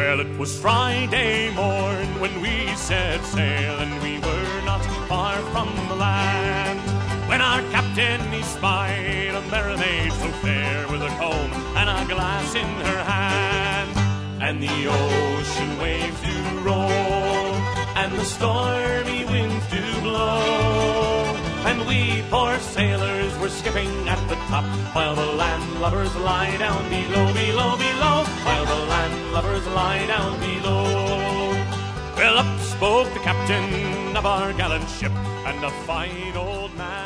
Well, it was Friday morn when we set sail, and we were not far from the land, when our captain he spied a merry maid so fair, with a comb and a glass in her hand. And the ocean waves do roll, and the stormy winds do blow, and we poor sailors were skipping at the top, while the landlubbers lie down below, below, below, while the landlubbers lie down below. Well, up spoke the captain of our gallant ship, and a fine old man